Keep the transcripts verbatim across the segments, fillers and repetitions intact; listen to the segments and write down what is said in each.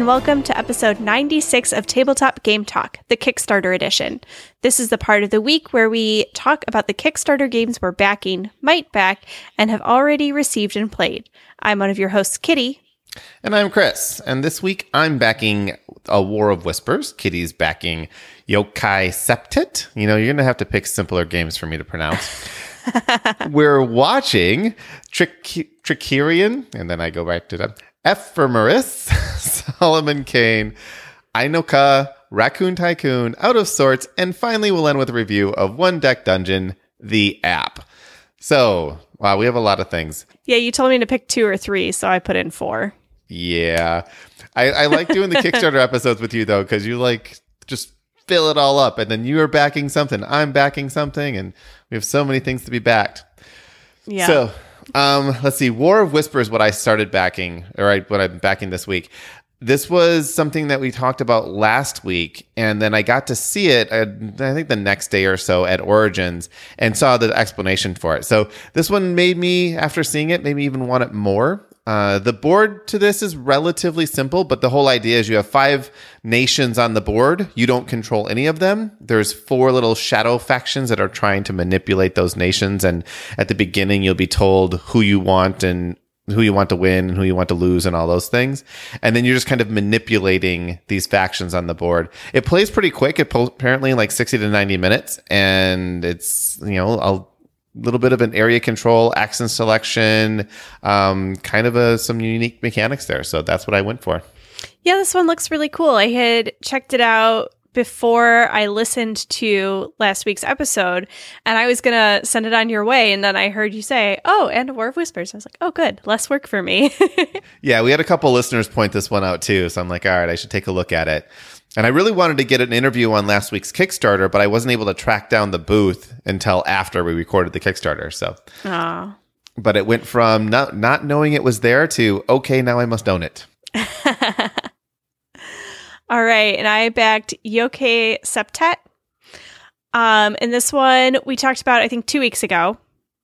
and welcome to episode ninety-six of Tabletop Game Talk, the Kickstarter edition. This is the part of the week where we talk about the Kickstarter games we're backing, might back, and have already received and played. I'm one of your hosts, Kitty. And I'm Chris, and this week I'm backing A War of Whispers. Kitty's backing Yokai Septet. You know, you're going to have to pick simpler games for me to pronounce. We're watching Trick- Trickerion, and then I go back to them. Ephemeris, Solomon Kane, Inoka, Raccoon Tycoon, Out of Sorts, and finally we'll end with a review of One Deck Dungeon, the app. So, wow, we have a lot of things. Yeah, you told me to pick two or three, so I put in four. Yeah. I, I like doing the Kickstarter episodes with you, though, because you like just fill it all up, and then you are backing something, I'm backing something, and we have so many things to be backed. Yeah. So, um, let's see. War of Whispers, what I started backing, or I, what I'm backing this week. This was something that we talked about last week, and then I got to see it, uh, I think the next day or so at Origins, and saw the explanation for it. So this one made me, after seeing it, made me even want it more. Uh, the board to this is relatively simple, but the whole idea is you have five nations on the board. You don't control any of them. There's four little shadow factions that are trying to manipulate those nations, and at the beginning you'll be told who you want and who you want to win and who you want to lose and all those things. And then you're just kind of manipulating these factions on the board. It plays pretty quick. It po- apparently in like sixty to ninety minutes. And it's, you know, a little bit of an area control, accent selection, um, kind of a, some unique mechanics there. So that's what I went for. Yeah, this one looks really cool. I had checked it out before I listened to last week's episode, and I was going to send it on your way, and then I heard you say, oh, and A War of Whispers. I was like, oh, good. Less work for me. Yeah, we had a couple listeners point this one out, too, so I'm like, all right, I should take a look at it. And I really wanted to get an interview on last week's Kickstarter, but I wasn't able to track down the booth until after we recorded the Kickstarter, so. Oh. But it went from not, not knowing it was there to, okay, now I must own it. All right, and I backed Yokai Septet. Um, and this one we talked about, I think, two weeks ago.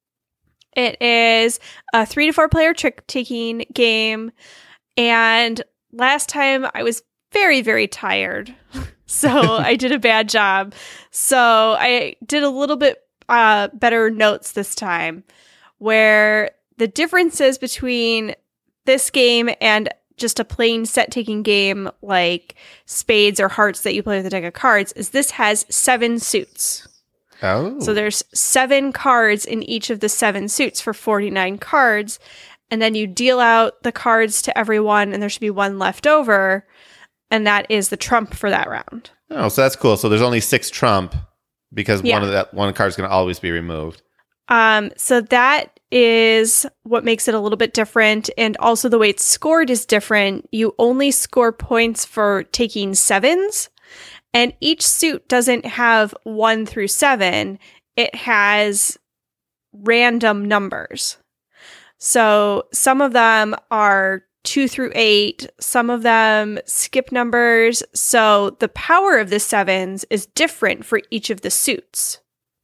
It is a three to four player trick-taking game. And last time I was very, very tired. So I did a bad job. So I did a little bit uh, better notes this time, where the differences between this game and just a plain set-taking game like Spades or Hearts that you play with a deck of cards is this has seven suits. Oh. So there's seven cards in each of the seven suits for forty-nine cards, and then you deal out the cards to everyone, and there should be one left over, and that is the trump for that round. Oh, so that's cool. So there's only six trump because Yeah. one of that one card is going to always be removed. Um, so that is what makes it a little bit different. And also the way it's scored is different. You only score points for taking sevens, and each suit doesn't have one through seven. It has random numbers. So some of them are two through eight. Some of them skip numbers. So the power of the sevens is different for each of the suits.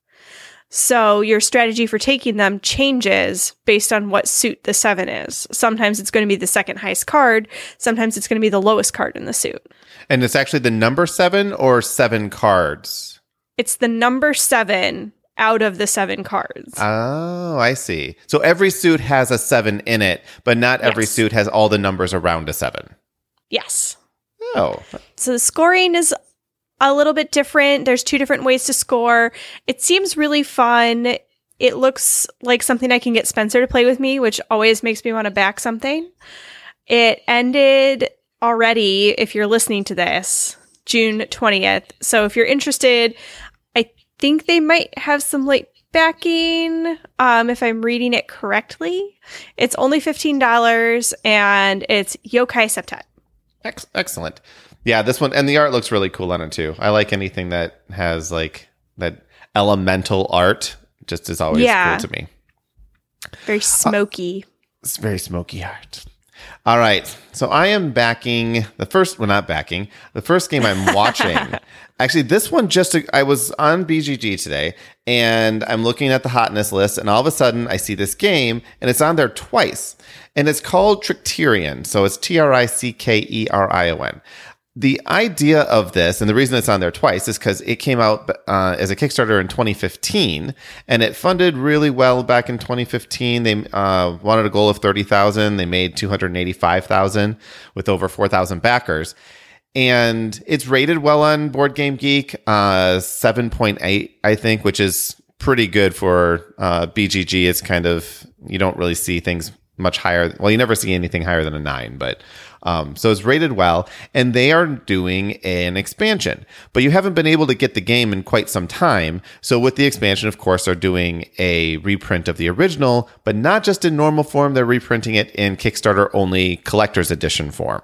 So your strategy for taking them changes based on what suit the seven is. Sometimes it's going to be the second highest card. Sometimes it's going to be the lowest card in the suit. And it's actually the number seven or seven cards? It's the number seven out of the seven cards. Oh, I see. So every suit has a seven in it, but not every Yes. suit has all the numbers around a seven. Yes. Oh. So the scoring is a little bit different. There's two different ways to score. It seems really fun. It looks like something I can get Spencer to play with me, which always makes me want to back something. It ended already, if you're listening to this, June twentieth. So if you're interested, I think they might have some late backing, um, if I'm reading it correctly. It's only fifteen dollars, and it's Yokai Septet. Ex- excellent. Yeah, this one, and the art looks really cool on it too. I like anything that has like that elemental art. Just is always Yeah. cool to me. Very smoky. It's very smoky art. All right. So I am backing the first, well, not backing, the first game I'm watching. Actually, this one just, I was on B G G today and I'm looking at the hotness list and all of a sudden I see this game and it's on there twice. And it's called Trickterion. So it's T R I C K E R I O N. The idea of this, and the reason it's on there twice, is because it came out uh, as a Kickstarter in twenty fifteen, and it funded really well back in twenty fifteen. They uh, wanted a goal of thirty thousand. They made two hundred eighty-five thousand with over four thousand backers. And it's rated well on Board Game Geek, uh, seven point eight, I think, which is pretty good for uh, B G G. It's kind of, you don't really see things much higher. Well, you never see anything higher than a nine, but um, so it's rated well, and they are doing an expansion, but you haven't been able to get the game in quite some time. So with the expansion, of course, they're doing a reprint of the original, but not just in normal form. They're reprinting it in Kickstarter only collector's edition form.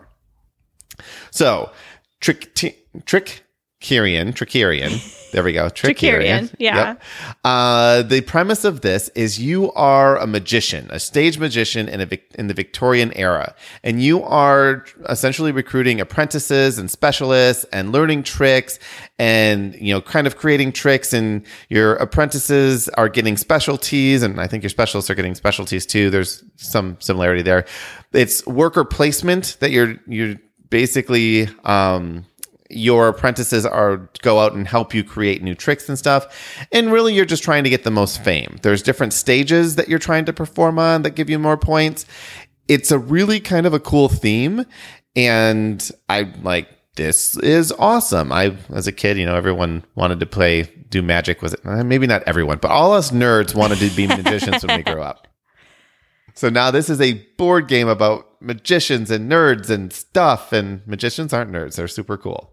So Trick t- Trick Trickerion, Trickerion. There we go. Trickerion. Yeah. Yep. Uh, the premise of this is you are a magician, a stage magician in a Vic- in the Victorian era, and you are essentially recruiting apprentices and specialists and learning tricks, and you know, kind of creating tricks. And your apprentices are getting specialties, and I think your specialists are getting specialties too. There's some similarity there. It's worker placement that you're you're basically. Um, Your apprentices are go out and help you create new tricks and stuff. And really, you're just trying to get the most fame. There's different stages that you're trying to perform on that give you more points. It's a really kind of a cool theme. And I like, this is awesome. I, as a kid, you know, everyone wanted to play, do magic. Was it? Maybe not everyone, but all us nerds wanted to be magicians when we grew up. So now this is a board game about magicians and nerds and stuff, and magicians aren't nerds. They're super cool.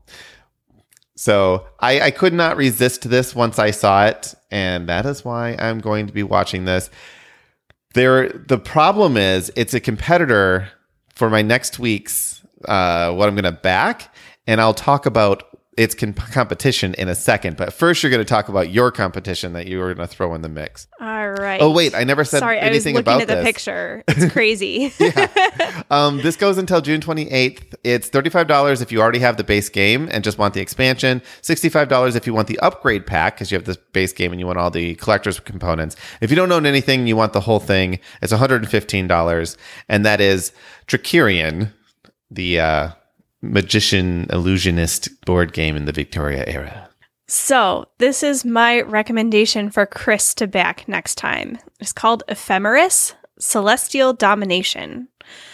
So I, I could not resist this once I saw it, and that is why I'm going to be watching this. There, the problem is it's a competitor for my next week's uh, what I'm going to back, and I'll talk about its comp- competition in a second. But first, you're going to talk about your competition that you were going to throw in the mix. All right. Oh, wait, I never said Sorry, anything about this. Sorry, I was looking this. at the picture. It's crazy. Yeah. Um, this goes until June twenty-eighth. It's thirty-five dollars if you already have the base game and just want the expansion. sixty-five dollars if you want the upgrade pack because you have the base game and you want all the collector's components. If you don't own anything, you want the whole thing, it's one hundred fifteen dollars. And that is Trickerion, the uh, magician illusionist board game in the Victoria era. So this is my recommendation for Chris to back next time. It's called Ephemeris, Celestial Domination.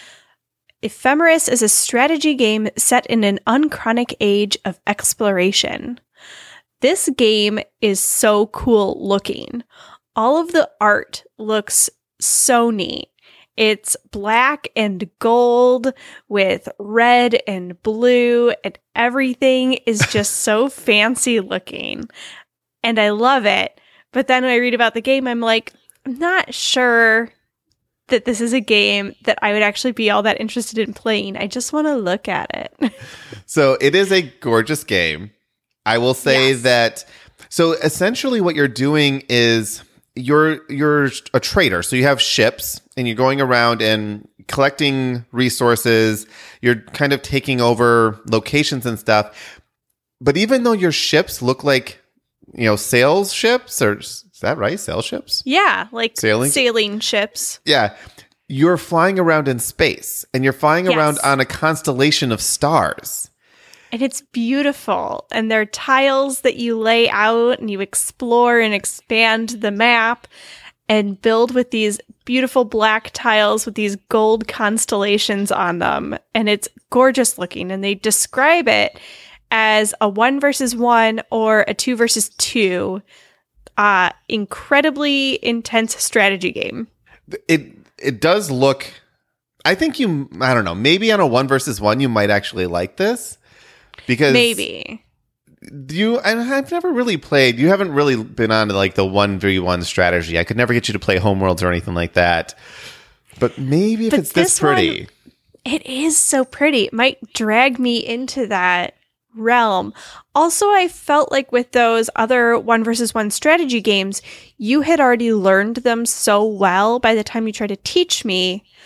Ephemeris is a strategy game set in an unchronic age of exploration. This game is so cool looking. All of the art looks so neat. It's black and gold with red and blue, and everything is just so fancy looking. And I love it. But then when I read about the game, I'm like, I'm not sure that this is a game that I would actually be all that interested in playing. I just want to look at it. So it is a gorgeous game. I will say Yes. that. So essentially what you're doing is you're you're a trader. So you have ships and you're going around and collecting resources. You're kind of taking over locations and stuff. But even though your ships look like, you know, sales ships, or is that right? Sales ships? Yeah, like Sailing? sailing ships. Yeah. You're flying around in space and you're flying Yes. around on a constellation of stars. And it's beautiful. And there are tiles that you lay out and you explore and expand the map and build with these beautiful black tiles with these gold constellations on them. And it's gorgeous looking. And they describe it as a one versus one or a two versus two uh, incredibly intense strategy game. It it does look, I think you, I don't know, maybe on a one versus one, you might actually like this. Because Maybe. you, and I've never really played, you haven't really been on to like the one v one strategy. I could never get you to play Homeworlds or anything like that. But maybe if But it's this, this one- pretty. It is so pretty. It might drag me into that realm. Also, I felt like with those other one versus one strategy games, you had already learned them so well by the time you tried to teach me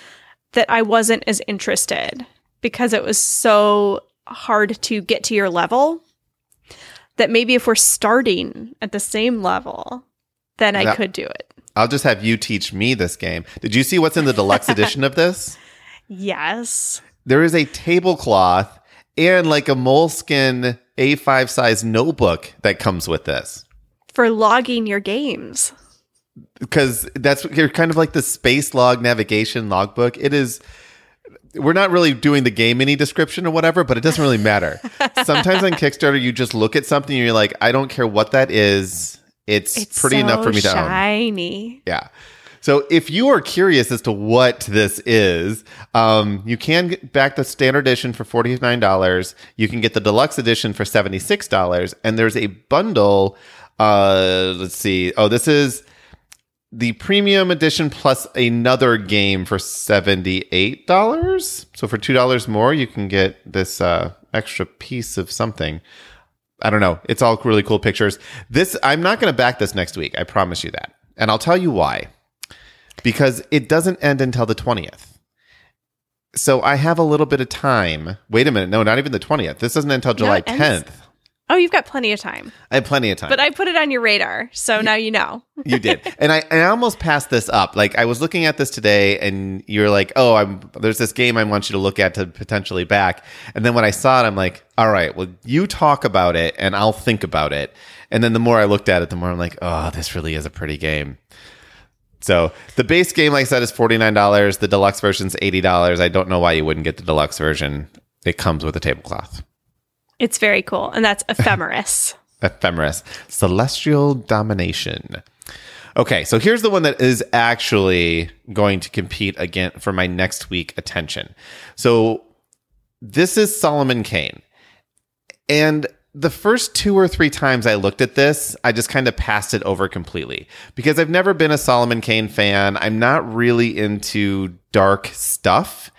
that I wasn't as interested because it was so hard to get to your level that maybe if we're starting at the same level, then I that, could do it. I'll just have you teach me this game. Did you see what's in the deluxe edition of this? Yes. There is a tablecloth and like a Moleskine A five size notebook that comes with this. For logging your games. Because that's you're kind of like the space log navigation logbook. It is. We're not really doing the game any description or whatever, but it doesn't really matter. Sometimes on Kickstarter, you just look at something and you're like, I don't care what that is. It's, it's pretty so enough for me to own. Shiny. Yeah. So if you are curious as to what this is, um, you can get back the standard edition for forty-nine dollars. You can get the deluxe edition for seventy-six dollars. And there's a bundle. Uh, let's see. Oh, this is the premium edition plus another game for seventy-eight dollars. So for two dollars more, you can get this uh, extra piece of something. I don't know. It's all really cool pictures. This I'm not going to back this next week. I promise you that. And I'll tell you why. Because it doesn't end until the twentieth. So I have a little bit of time. Wait a minute. No, not even the twentieth. This doesn't end until July No, tenth. Oh, you've got plenty of time. I have plenty of time. But I put it on your radar, so now you know. You did. And I, and I almost passed this up. Like, I was looking at this today, and you're like, oh, I'm there's this game I want you to look at to potentially back. And then when I saw it, I'm like, all right, well, you talk about it, and I'll think about it. And then the more I looked at it, the more I'm like, oh, this really is a pretty game. So the base game, like I said, is forty-nine dollars. The deluxe version's eighty dollars. I don't know why you wouldn't get the deluxe version. It comes with a tablecloth. It's very cool. And that's Ephemeris. Ephemeris. Celestial Domination. Okay, so here's the one that is actually going to compete again for my next week attention. So this is Solomon Kane. And the first two or three times I looked at this, I just kind of passed it over completely because I've never been a Solomon Kane fan. I'm not really into dark stuff.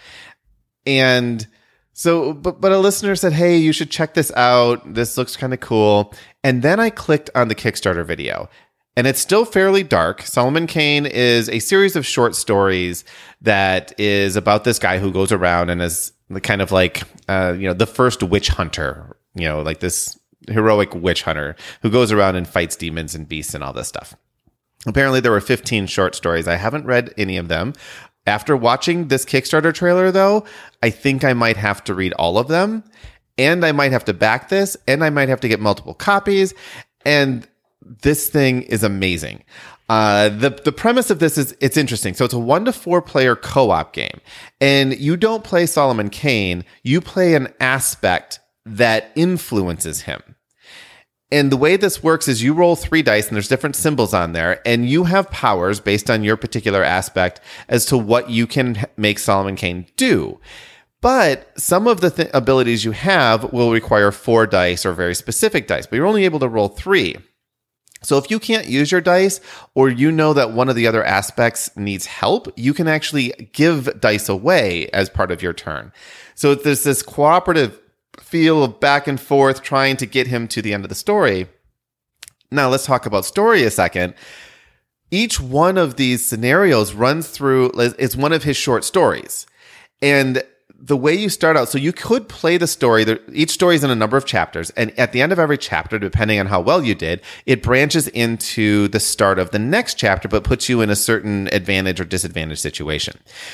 And so, but, but a listener said, hey, you should check this out. This looks kind of cool. And then I clicked on the Kickstarter video. And it's still fairly dark. Solomon Kane is a series of short stories that is about this guy who goes around and is kind of like, uh, you know, the first witch hunter, you know, like this heroic witch hunter who goes around and fights demons and beasts and all this stuff. Apparently, there were fifteen short stories. I haven't read any of them. After watching this Kickstarter trailer, though, I think I might have to read all of them. And I might have to back this. And I might have to get multiple copies. And this thing is amazing. Uh, the, the premise of this is, it's interesting. So it's a one to four player co-op game. And you don't play Solomon Kane. You play an aspect that influences him. And the way this works is you roll three dice and there's different symbols on there. And you have powers based on your particular aspect as to what you can make Solomon Kane do. But some of the th- abilities you have will require four dice or very specific dice. But you're only able to roll three. So if you can't use your dice, or you know that one of the other aspects needs help, you can actually give dice away as part of your turn. So there's this cooperative feel of back and forth trying to get him to the end of the story. Now let's talk about story a second. Each one of these scenarios runs through, is one of his short stories. And the way you start out, so you could play the story, each story is in a number of chapters, and at the end of every chapter, depending on how well you did, it branches into the start of the next chapter, but puts you in a certain advantage or disadvantage situation.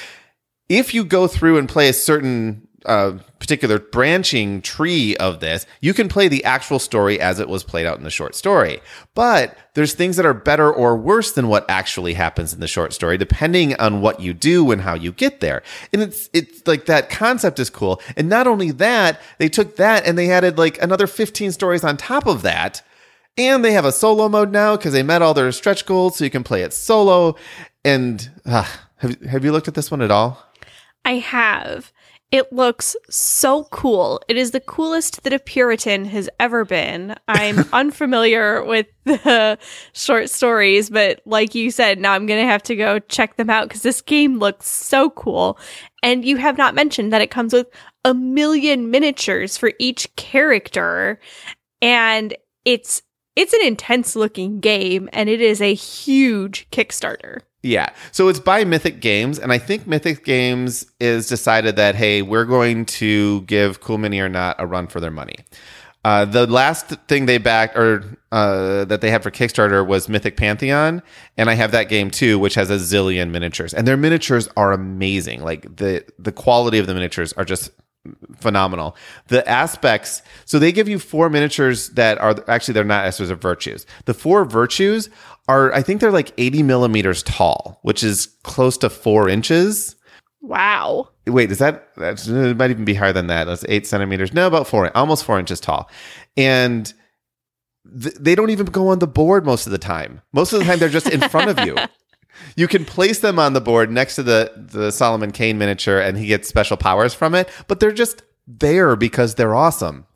If you go through and play a certain uh, particular branching tree of this, you can play the actual story as it was played out in the short story. But there's things that are better or worse than what actually happens in the short story, depending on what you do and how you get there. And it's it's like that concept is cool. And not only that, they took that and they added like another fifteen stories on top of that. And they have a solo mode now because they met all their stretch goals, so you can play it solo. And uh, have have you looked at this one at all? I have. It looks so cool. It is the coolest that a Puritan has ever been. I'm unfamiliar with the short stories, but like you said, now I'm going to have to go check them out because this game looks so cool. And you have not mentioned that it comes with a million miniatures for each character. And it's it's an intense looking game, and it is a huge Kickstarter. Yeah. So it's by Mythic Games. And I think Mythic Games is decided that, hey, we're going to give Cool Mini or Not a run for their money. Uh, the last thing they backed or uh, that they had for Kickstarter was Mythic Pantheon. And I have that game too, which has a zillion miniatures. And their miniatures are amazing. Like the, the quality of the miniatures are just phenomenal. The aspects, so they give you four miniatures that are actually, they're not aspects of virtues. The four virtues are, I think they're like eighty millimeters tall, which is close to four inches. Wow. Wait, is that, that's, it might even be higher than that. That's eight centimeters. No, about four, almost four inches tall. And th- they don't even go on the board most of the time. Most of the time, they're just in front of you. You can place them on the board next to the, the Solomon Kane miniature and he gets special powers from it, but they're just there because they're awesome.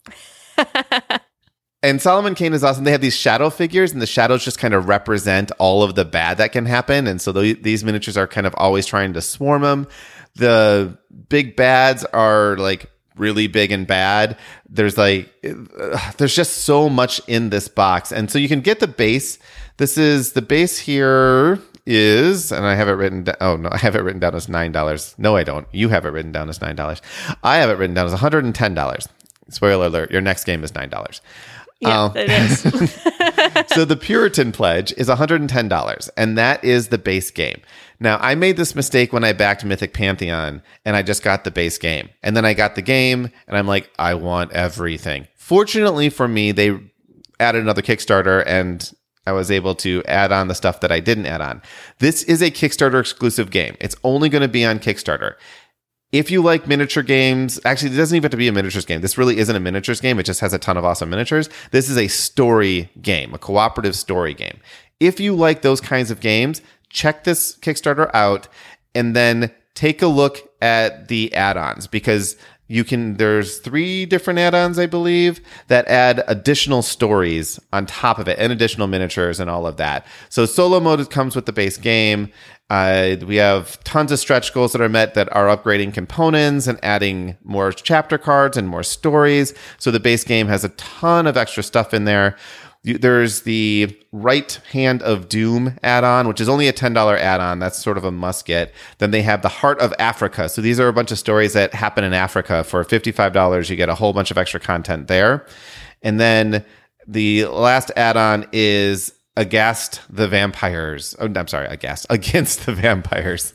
And Solomon Kane is awesome. They have these shadow figures and the shadows just kind of represent all of the bad that can happen. And so th- these miniatures are kind of always trying to swarm them. The big bads are like really big and bad. There's like, uh, there's just so much in this box. And so you can get the base. This is the base here. Is, and I have it written down. Oh, no, I have it written down as nine dollars. No, I don't. You have it written down as nine dollars. I have it written down as one hundred ten dollars. Spoiler alert, your next game is nine dollars. Yeah, um, it is. So the Puritan Pledge is one hundred ten dollars, and that is the base game. Now, I made this mistake when I backed Mythic Pantheon, and I just got the base game. And then I got the game, and I'm like, I want everything. Fortunately for me, they added another Kickstarter, and I was able to add on the stuff that I didn't add on. This is a Kickstarter exclusive game. It's only going to be on Kickstarter. If you like miniature games, actually, it doesn't even have to be a miniatures game. This really isn't a miniatures game. It just has a ton of awesome miniatures. This is a story game, a cooperative story game. If you like those kinds of games, check this Kickstarter out and then take a look at the add-ons because you can, there's three different add-ons, I believe, that add additional stories on top of it and additional miniatures and all of that. So solo mode comes with the base game. Uh, we have tons of stretch goals that are met that are upgrading components and adding more chapter cards and more stories. So the base game has a ton of extra stuff in there. There's the Right Hand of Doom add-on, which is only a ten dollars add-on. That's sort of a must get. Then they have the Heart of Africa. So these are a bunch of stories that happen in Africa. For fifty-five dollars, you get a whole bunch of extra content there. And then the last add-on is Against the Vampires. Oh, I'm sorry, Against. Against the Vampires.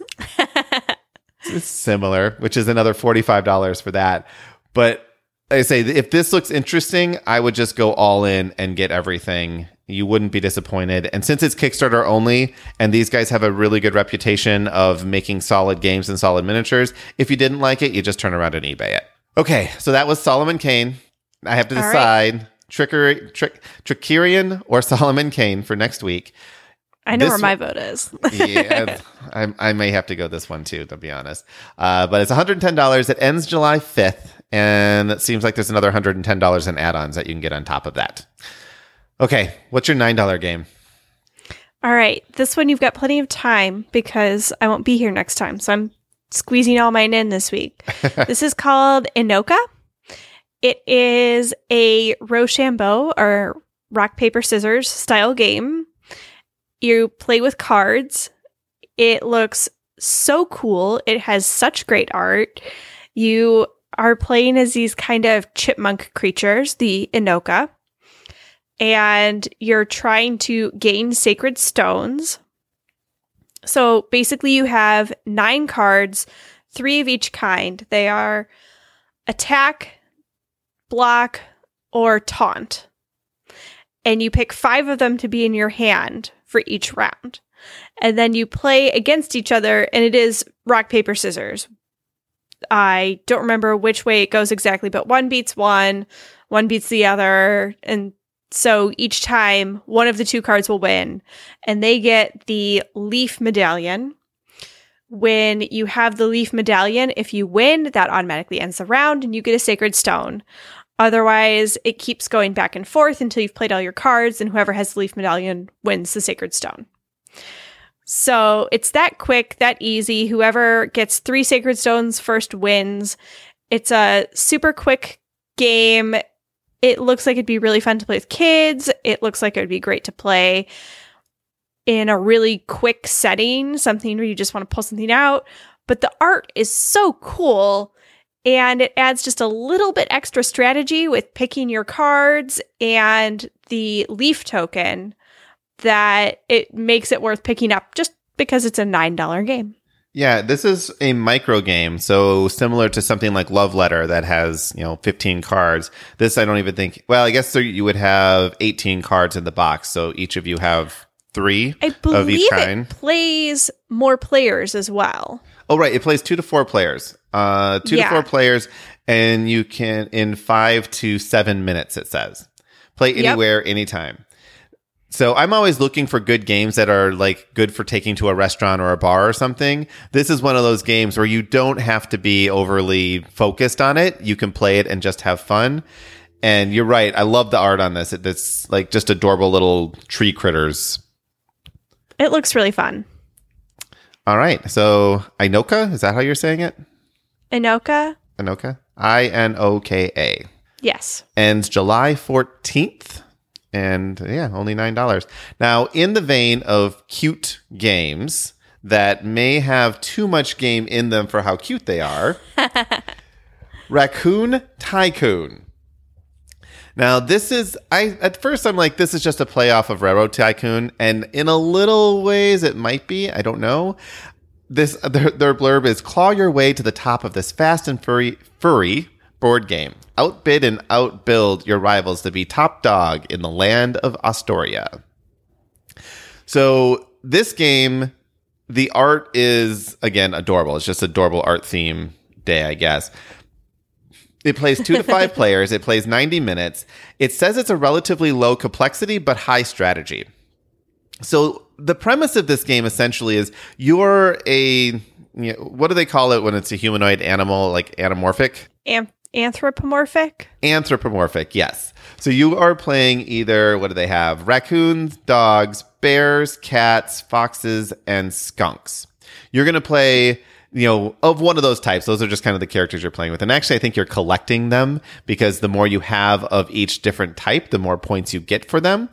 It's similar, which is another forty-five dollars for that. But I say, if this looks interesting, I would just go all in and get everything. You wouldn't be disappointed. And since it's Kickstarter only, and these guys have a really good reputation of making solid games and solid miniatures, if you didn't like it, you just turn around and eBay it. Okay, so that was Solomon Kane. I have to all decide right. Trickery, Trick, Trickerion or Solomon Kane for next week. I know this where my vote is. Yeah, I, I may have to go this one too, to be honest. Uh, but it's one hundred ten dollars. It ends July fifth. And it seems like there's another one hundred ten dollars in add-ons that you can get on top of that. Okay, what's your nine dollars game? All right, this one you've got plenty of time because I won't be here next time. So I'm squeezing all mine in this week. This is called Enoka. It is a Rochambeau or rock, paper, scissors style game. You play with cards. It looks so cool. It has such great art. You are playing as these kind of chipmunk creatures, the Enoka, and you're trying to gain sacred stones. So basically you have nine cards, three of each kind. They are attack, block, or taunt. And you pick five of them to be in your hand for each round. And then you play against each other, and it is rock, paper, scissors. I don't remember which way it goes exactly, but one beats one, one beats the other. And so each time, one of the two cards will win. And they get the Leaf Medallion. When you have the Leaf Medallion, if you win, that automatically ends the round, and you get a Sacred Stone. Otherwise, it keeps going back and forth until you've played all your cards, and whoever has the Leaf Medallion wins the Sacred Stone. So it's that quick, that easy. Whoever gets three Sacred Stones first wins. It's a super quick game. It looks like it'd be really fun to play with kids. It looks like it would be great to play in a really quick setting, something where you just want to pull something out. But the art is so cool, and it adds just a little bit extra strategy with picking your cards and the leaf token that it makes it worth picking up just because it's a nine dollar game. Yeah, this is a micro game, so similar to something like Love Letter that has, you know, fifteen cards. This I don't even think, well, I guess there, you would have eighteen cards in the box, so each of you have three I of each believe kind. it plays more players as well. Oh, right, it plays two to four players. Uh, two Yeah. to four players, and you can, in five to seven minutes, it says. Play Yep. anywhere, anytime. So I'm always looking for good games that are like good for taking to a restaurant or a bar or something. This is one of those games where you don't have to be overly focused on it. You can play it and just have fun. And you're right. I love the art on this. It, it's like just adorable little tree critters. It looks really fun. All right. So Inoka, is that how you're saying it? Inoka? Inoka? I N O K A. Yes. Ends July fourteenth. And yeah, only nine dollars. Now, in the vein of cute games that may have too much game in them for how cute they are, Raccoon Tycoon. Now, this is, I at first I'm like, this is just a playoff of Railroad Tycoon. And in a little ways, it might be. I don't know. This their, their blurb is, claw your way to the top of this fast and furry, furry board game. Outbid and outbuild your rivals to be top dog in the land of Astoria. So this game, the art is, again, adorable. It's just adorable art theme day, I guess. It plays two to five players. It plays ninety minutes. It says it's a relatively low complexity, but high strategy. So the premise of this game essentially is you're a, you know, what do they call it when it's a humanoid animal, like anamorphic? Am- anthropomorphic? Anthropomorphic, yes. So you are playing either, what do they have? Raccoons, dogs, bears, cats, foxes, and skunks. You're going to play, you know, of one of those types. Those are just kind of the characters you're playing with. And actually, I think you're collecting them because the more you have of each different type, the more points you get for them.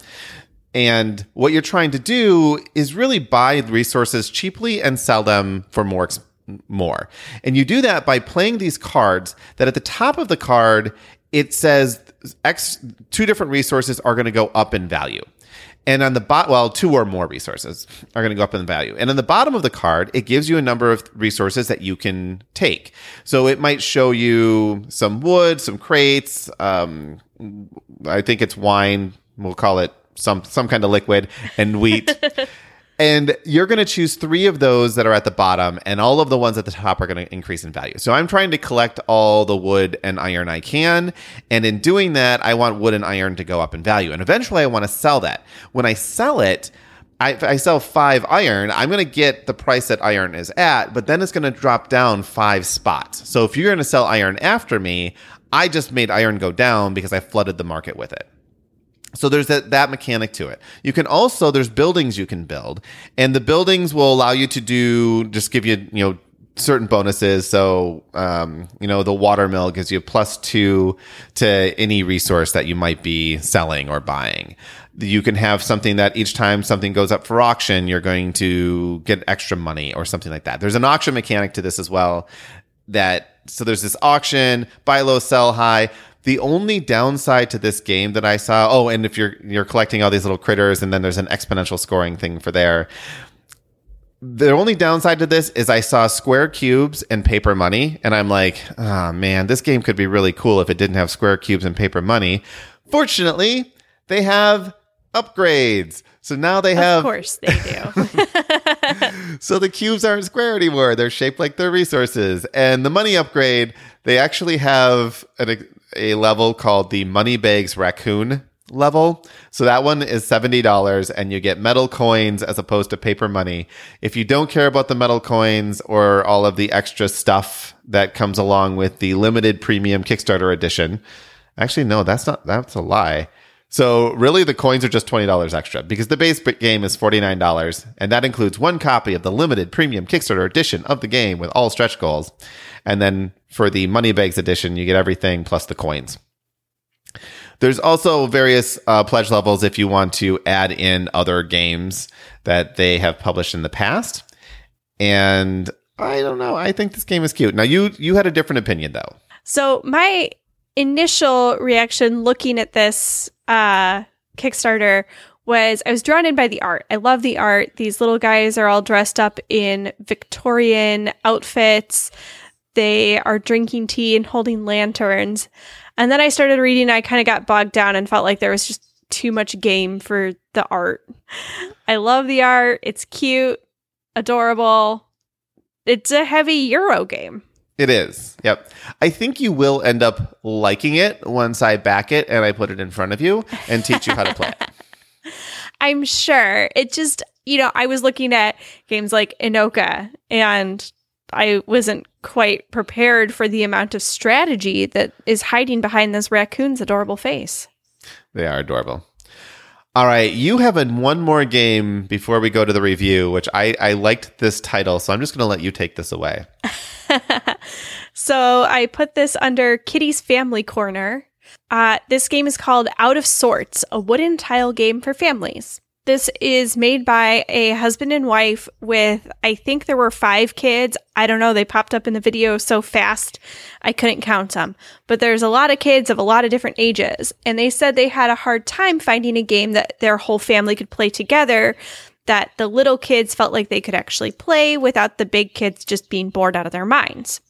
And what you're trying to do is really buy resources cheaply and sell them for more expensive. more. And you do that by playing these cards that at the top of the card, it says X, two different resources are going to go up in value. And on the bottom, well, two or more resources are going to go up in value. And on the bottom of the card, it gives you a number of resources that you can take. So it might show you some wood, some crates. Um, I think it's wine. We'll call it some, some kind of liquid, and wheat. And you're going to choose three of those that are at the bottom, and all of the ones at the top are going to increase in value. So I'm trying to collect all the wood and iron I can. And in doing that, I want wood and iron to go up in value. And eventually I want to sell that. When I sell it, I, if I sell five iron, I'm going to get the price that iron is at, but then it's going to drop down five spots. So if you're going to sell iron after me, I just made iron go down because I flooded the market with it. So there's that, that mechanic to it. You can also, there's buildings you can build, and the buildings will allow you to do, just give you, you know, certain bonuses. So, um, you know, the watermill gives you plus two to any resource that you might be selling or buying. You can have something that each time something goes up for auction, you're going to get extra money or something like that. There's an auction mechanic to this as well. That, so there's this auction, buy low, sell high. The only downside to this game that I saw, oh, and if you're you're collecting all these little critters, and then there's an exponential scoring thing for there. The only downside to this is I saw square cubes and paper money, and I'm like, oh man, this game could be really cool if it didn't have square cubes and paper money. Fortunately, they have upgrades. So now they have... Of course they do. So the cubes aren't square anymore. They're shaped like their resources. And the money upgrade, they actually have an, a level called the Moneybags Raccoon level. So that one is seventy dollars, and you get metal coins as opposed to paper money. If you don't care about the metal coins or all of the extra stuff that comes along with the limited premium Kickstarter edition, actually, no, that's not, that's a lie. So really the coins are just twenty dollars extra because the base game is forty-nine dollars, and that includes one copy of the limited premium Kickstarter edition of the game with all stretch goals. And then for the Moneybags edition, you get everything plus the coins. There's also various uh, pledge levels if you want to add in other games that they have published in the past. And I don't know. I think this game is cute. Now, you you had a different opinion, though. So my initial reaction looking at this uh, Kickstarter was I was drawn in by the art. I love the art. These little guys are all dressed up in Victorian outfits. They are drinking tea and holding lanterns. And then I started reading. I kind of got bogged down and felt like there was just too much game for the art. I love the art. It's cute, adorable. It's a heavy Euro game. It is. Yep. I think you will end up liking it once I back it and I put it in front of you and teach you how to play it. I'm sure. It just, you know, I was looking at games like Enoka and I wasn't quite prepared for the amount of strategy that is hiding behind this raccoon's adorable face. They are adorable. All right, you have a, one more game before we go to the review, which I, I liked this title, so I'm just going to let you take this away. So I put this under Kitty's Family Corner. Uh, this game is called Out of Sorts, a wooden tile game for families. This is made by a husband and wife with, I think there were five kids. I don't know. They popped up in the video so fast, I couldn't count them. But there's a lot of kids of a lot of different ages. And they said they had a hard time finding a game that their whole family could play together, that the little kids felt like they could actually play without the big kids just being bored out of their minds.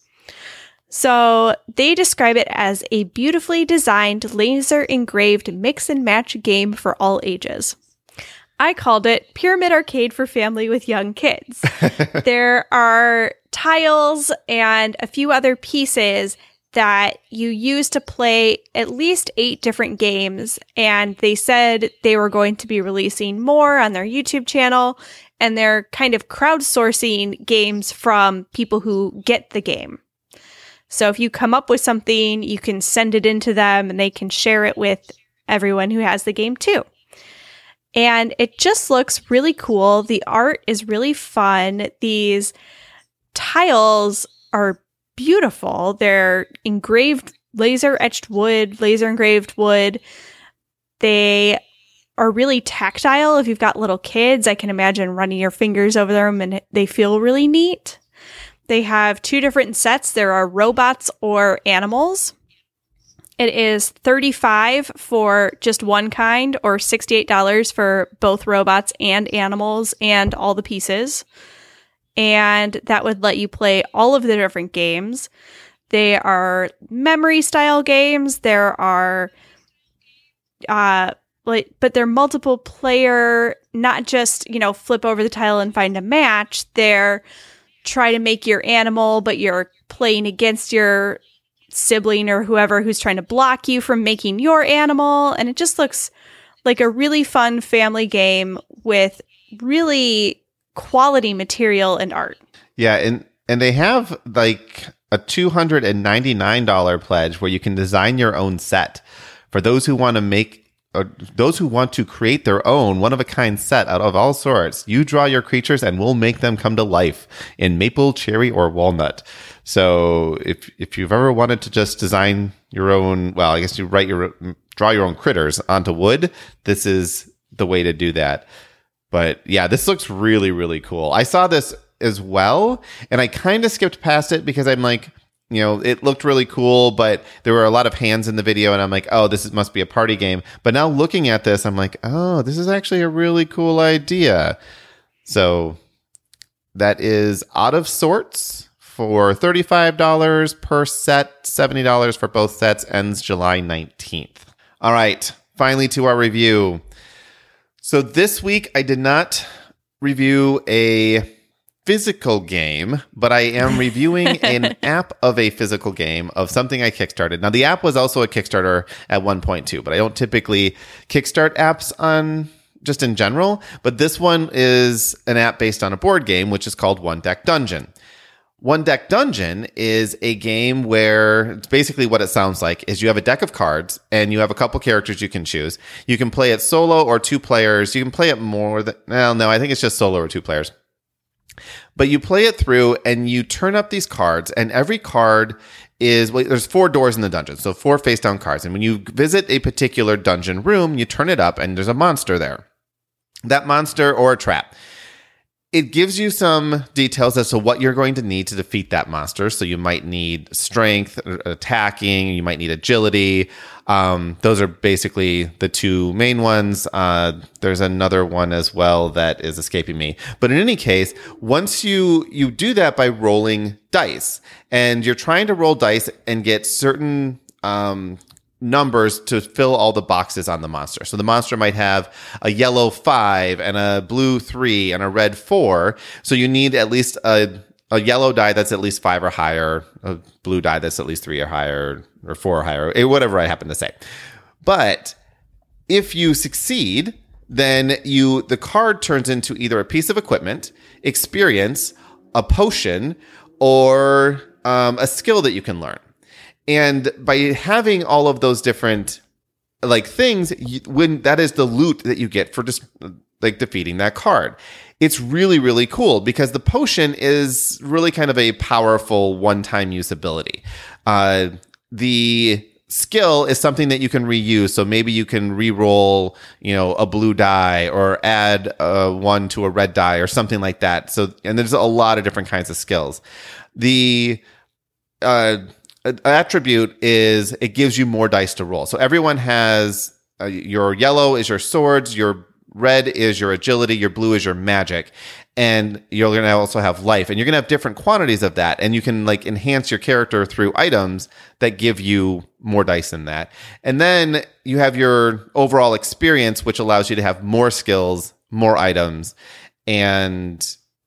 So they describe it as a beautifully designed, laser engraved mix and match game for all ages. I called it Pyramid Arcade for Family with Young Kids. There are tiles and a few other pieces that you use to play at least eight different games. And they said they were going to be releasing more on their YouTube channel. And they're kind of crowdsourcing games from people who get the game. So if you come up with something, you can send it into them and they can share it with everyone who has the game too. And it just looks really cool. The art is really fun. These tiles are beautiful. They're engraved, laser etched wood, laser engraved wood. They are really tactile. If you've got little kids, I can imagine running your fingers over them and they feel really neat. They have two different sets. There are robots or animals. It is thirty-five dollars for just one kind or sixty-eight dollars for both robots and animals and all the pieces. And that would let you play all of the different games. They are memory style games. There are, uh, like, but they're multiple player, not just, you know, flip over the tile and find a match. They're try to make your animal, but you're playing against your sibling or whoever who's trying to block you from making your animal. And it just looks like a really fun family game with really quality material and art. Yeah, and and they have like a two hundred ninety-nine dollars pledge where you can design your own set for those who want to make or those who want to create their own one-of-a-kind set out of all sorts. You draw your creatures and we'll make them come to life in maple, cherry, or walnut. So if if you've ever wanted to just design your own, well, I guess you write your draw your own critters onto wood, this is the way to do that. But yeah, this looks really, really cool. I saw this as well, and I kind of skipped past it because I'm like, you know, it looked really cool, but there were a lot of hands in the video, and I'm like, oh, this is, must be a party game. But now looking at this, I'm like, oh, this is actually a really cool idea. So that is Out of Sorts for thirty-five dollars per set, seventy dollars for both sets, ends July nineteenth. All right, finally to our review. So this week, I did not review a physical game, but I am reviewing an app of a physical game of something I kickstarted. Now, the app was also a Kickstarter at one point too, but I don't typically kickstart apps on just in general. But this one is an app based on a board game, which is called One Deck Dungeon. One Deck Dungeon is a game where it's basically what it sounds like is you have a deck of cards and you have a couple characters you can choose. You can play it solo or two players. You can play it more than, well, no, I think it's just solo or two players. But you play it through and you turn up these cards, and every card is, well, there's four doors in the dungeon, so four face-down cards. And when you visit a particular dungeon room, you turn it up, and there's a monster there. That monster or a trap. It gives you some details as to what you're going to need to defeat that monster. So you might need strength, attacking, you might need agility. Um, those are basically the two main ones. Uh, there's another one as well that is escaping me. But in any case, once you, you do that by rolling dice, and you're trying to roll dice and get certain um, numbers to fill all the boxes on the monster. So the monster might have a yellow five and a blue three and a red four. So you need at least a, a yellow die that's at least five or higher, a blue die that's at least three or higher, or four or higher, whatever I happen to say. But if you succeed, then you the card turns into either a piece of equipment, experience, a potion, or um, a skill that you can learn. And by having all of those different like things, you, when that is the loot that you get for just like defeating that card, it's really, really cool because the potion is really kind of a powerful one-time use ability. Uh, the skill is something that you can reuse. So maybe you can re-roll, you know, a blue die or add uh, one to a red die or something like that. So, and there's a lot of different kinds of skills. The uh, attribute is it gives you more dice to roll. So everyone has uh, your yellow is your swords, your red is your agility, your blue is your magic, and you're going to also have life, and you're going to have different quantities of that, and you can like enhance your character through items that give you more dice in that. And then you have your overall experience, which allows you to have more skills, more items, and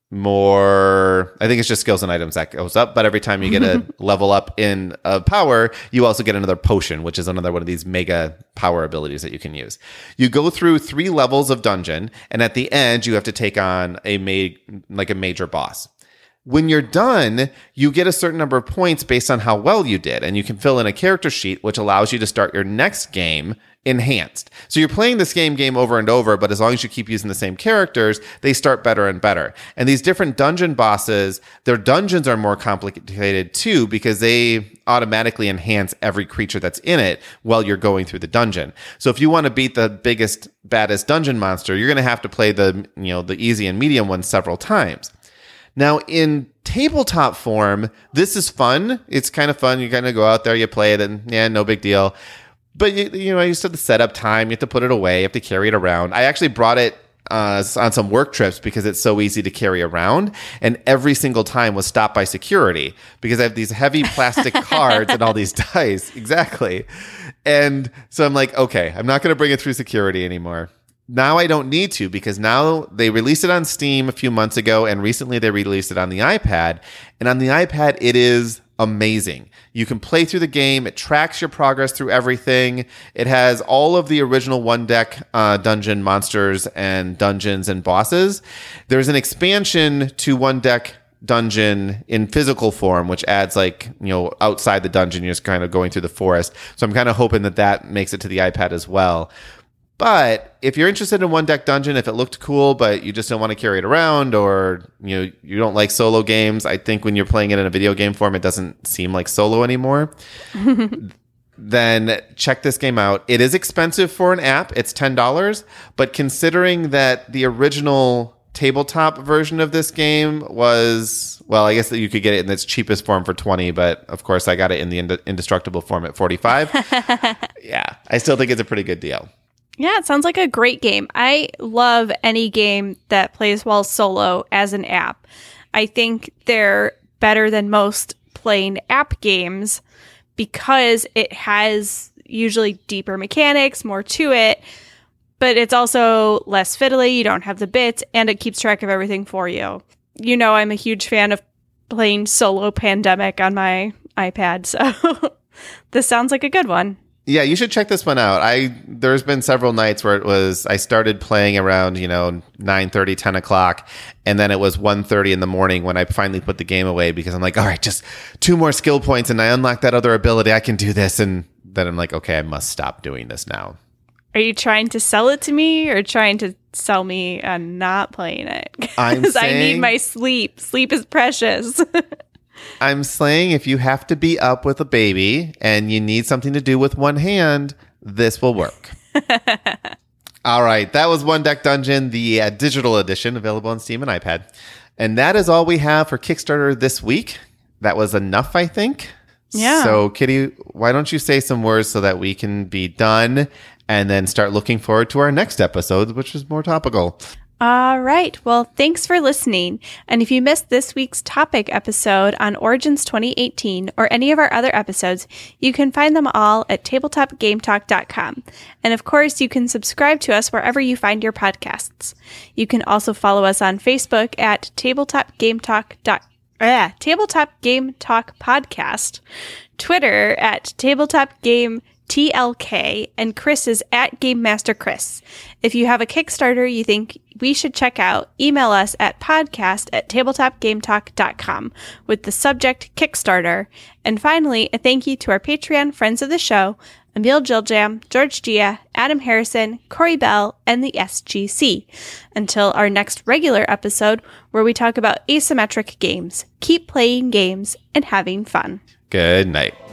more, I think it's just skills and items that goes up, but every time you get a level up in uh, power, you also get another potion, which is another one of these mega power abilities that you can use. You go through three levels of dungeon, and at the end, you have to take on a ma- like a major boss. When you're done, you get a certain number of points based on how well you did, and you can fill in a character sheet, which allows you to start your next game enhanced. So you're playing the same game over and over, but as long as you keep using the same characters, they start better and better. And these different dungeon bosses, their dungeons are more complicated too, because they automatically enhance every creature that's in it while you're going through the dungeon. So if you want to beat the biggest, baddest dungeon monster, you're going to have to play the, you know, the easy and medium ones several times. Now, in tabletop form, this is fun. It's kind of fun. You kind of go out there, you play it, and yeah, no big deal. But, you, you know, you still have to set up time. You have to put it away. You have to carry it around. I actually brought it uh, on some work trips because it's so easy to carry around. And every single time was stopped by security because I have these heavy plastic cards and all these dice. Exactly. And so I'm like, okay, I'm not going to bring it through security anymore. Now I don't need to because now they released it on Steam a few months ago, and recently they released it on the iPad. And on the iPad, it is amazing. You can play through the game. It tracks your progress through everything. It has all of the original one deck uh, dungeon monsters and dungeons and bosses. There's an expansion to one deck dungeon in physical form, which adds like, you know, outside the dungeon, you're just kind of going through the forest. So I'm kind of hoping that that makes it to the iPad as well. But if you're interested in one deck dungeon, if it looked cool, but you just don't want to carry it around, or you know you don't like solo games, I think when you're playing it in a video game form, it doesn't seem like solo anymore. Then check this game out. It is expensive for an app. It's ten dollars. But considering that the original tabletop version of this game was, well, I guess that you could get it in its cheapest form for twenty dollars, but of course I got it in the ind- indestructible form at forty-five dollars. Yeah, I still think it's a pretty good deal. Yeah, it sounds like a great game. I love any game that plays well solo as an app. I think they're better than most plain app games because it has usually deeper mechanics, more to it, but it's also less fiddly. You don't have the bits, and it keeps track of everything for you. You know, I'm a huge fan of playing solo Pandemic on my iPad, so this sounds like a good one. Yeah, you should check this one out. I there's been several nights where it was I started playing around, you know, nine thirty, ten o'clock, and then it was one thirty in the morning when I finally put the game away because I'm like, all right, just two more skill points and I unlock that other ability. I can do this. And then I'm like, okay, I must stop doing this now. Are you trying to sell it to me or trying to sell me on not playing it? I'm Because saying, I need my sleep. Sleep is precious. I'm saying if you have to be up with a baby and you need something to do with one hand, this will work. All right. That was One Deck Dungeon, the uh, digital edition, available on Steam and iPad. And that is all we have for Kickstarter this week. That was enough, I think. Yeah. So, Kitty, why don't you say some words so that we can be done and then start looking forward to our next episode, which is more topical. All right. Well, thanks for listening. And if you missed this week's topic episode on Origins twenty eighteen or any of our other episodes, you can find them all at tabletop game talk dot com. And of course, you can subscribe to us wherever you find your podcasts. You can also follow us on Facebook at tabletop game talk. Uh, tabletop Game Talk Podcast, Twitter at tabletop game T L K, and Chris is at Game Master Chris. If you have a Kickstarter you think we should check out, email us at podcast at tabletop game talk dot com with the subject Kickstarter. And finally, a thank you to our Patreon friends of the show, Emil Jiljam, George Gia, Adam Harrison, Corey Bell, and the S G C. Until our next regular episode where we talk about asymmetric games. Keep playing games and having fun. Good night.